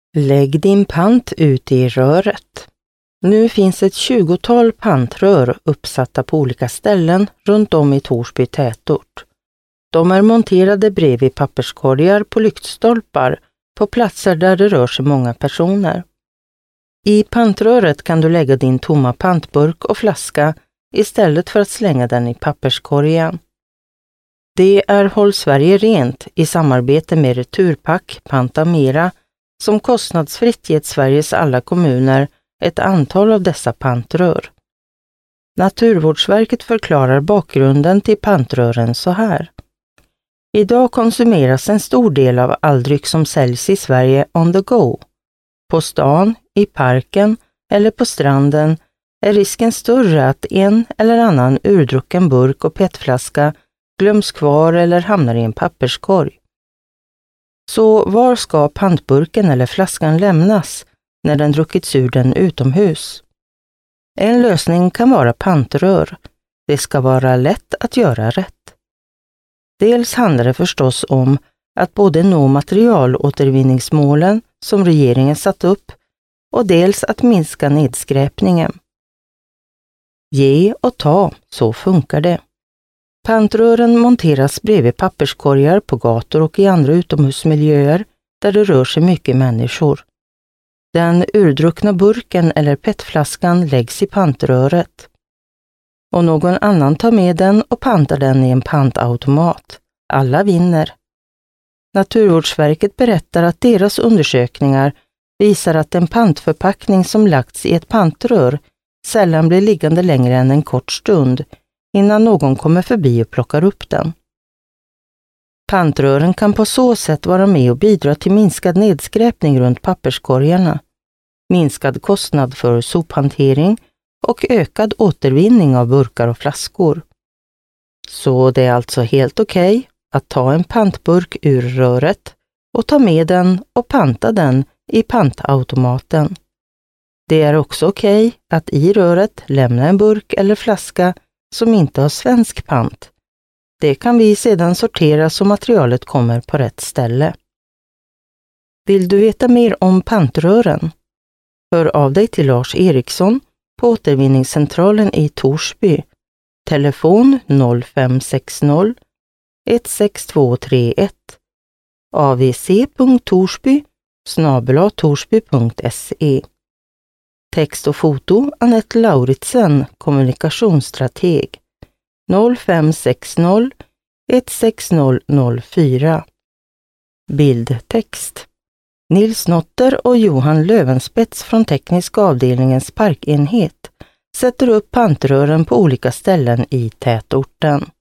Lägg din pant ut i röret. Nu finns ett 20-tal pantrör uppsatta på olika ställen runt om i Torsby tätort. De är monterade bredvid papperskorgar på lyktstolpar på platser där det rör sig många personer. I pantröret kan du lägga din tomma pantburk och flaska istället för att slänga den i papperskorgen. Det är Håll Sverige Rent i samarbete med Returpack Panta Mera som kostnadsfritt gett Sveriges alla kommuner ett antal av dessa pantrör. Naturvårdsverket förklarar bakgrunden till pantrören så här. Idag konsumeras en stor del av all dryck som säljs i Sverige on the go. På stan, i parken eller på stranden är risken större att en eller annan urdrucken burk och petflaska glöms kvar eller hamnar i en papperskorg. Så var ska pantburken eller flaskan lämnas när den druckits ur den utomhus? En lösning kan vara pantrör. Det ska vara lätt att göra rätt. Dels handlar det förstås om att både nå materialåtervinningsmålen som regeringen satt upp och dels att minska nedskräpningen. Ge och ta, så funkar det. Pantrören monteras bredvid papperskorgar på gator och i andra utomhusmiljöer där det rör sig mycket människor. Den urdruckna burken eller petflaskan läggs i pantröret. Och någon annan tar med den och pantar den i en pantautomat. Alla vinner. Naturvårdsverket berättar att deras undersökningar visar att en pantförpackning som lagts i ett pantrör sällan blir liggande längre än en kort stund innan någon kommer förbi och plockar upp den. Pantrören kan på så sätt vara med och bidra till minskad nedskräpning runt papperskorgarna, minskad kostnad för sophantering och ökad återvinning av burkar och flaskor. Så det är alltså helt okej att ta en pantburk ur röret och ta med den och panta den i pantautomaten. Det är också okej att i röret lämna en burk eller flaska som inte har svensk pant. Det kan vi sedan sortera så materialet kommer på rätt ställe. Vill du veta mer om pantrören? Hör av dig till Lars Eriksson på återvinningscentralen i Torsby. Telefon 0560 16231 avc.torsby@torsby.se. Text och foto Anette Lauritsen, kommunikationsstrateg 0560 16004. Bildtext Nils Notter och Johan Lövenspets från tekniska avdelningens parkenhet sätter upp pantrören på olika ställen i tätorten.